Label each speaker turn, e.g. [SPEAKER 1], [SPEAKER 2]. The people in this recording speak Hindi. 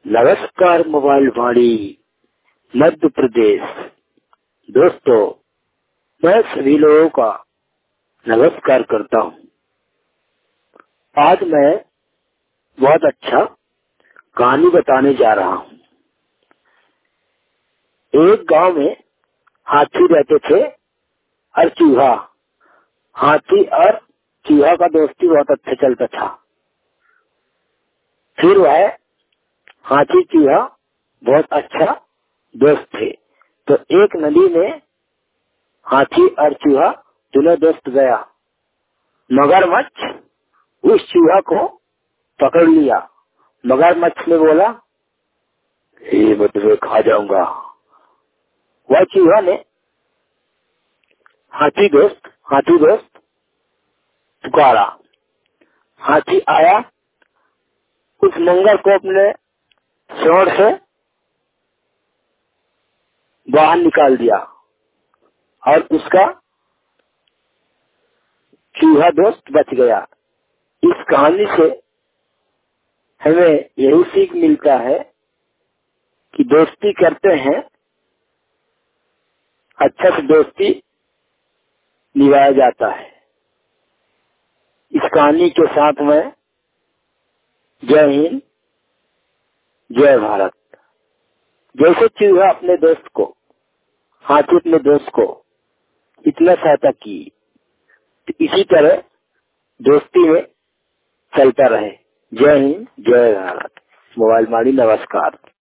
[SPEAKER 1] नमस्कार मोबाइल वाणी मध्य प्रदेश। दोस्तों, मैं सभी लोगों का नमस्कार करता हूँ। आज मैं बहुत अच्छा कहानी बताने जा रहा हूँ। एक गांव में हाथी रहते थे और चूहा। हाथी और चूहा का दोस्ती बहुत अच्छा चलता था। फिर वह हाथी चूहा बहुत अच्छा दोस्त थे। तो एक नदी में हाथी और चूहा दोनों दोस्त गया। मगरमच्छ उस चूहा को पकड़ लिया। मगरमच्छ ने बोला, ये मैं तुम्हें खा जाऊंगा। वह चूहा ने हाथी दोस्त पुकारा। हाथी आया, उस मंगर को अपने सूंड से बाहर निकाल दिया और उसका चूहा दोस्त बच गया। इस कहानी से हमें यही सीख मिलता है कि दोस्ती करते हैं, अच्छा से दोस्ती निभाया जाता है। इस कहानी के साथ में जय हिंद, जय भारत। जैसे चूहा अपने दोस्त को, हाथी अपने दोस्त को इतना सहायता की, तो इसी तरह दोस्ती में चलता रहे। जय हिंद, जय भारत। मोबाइल वाणी नमस्कार।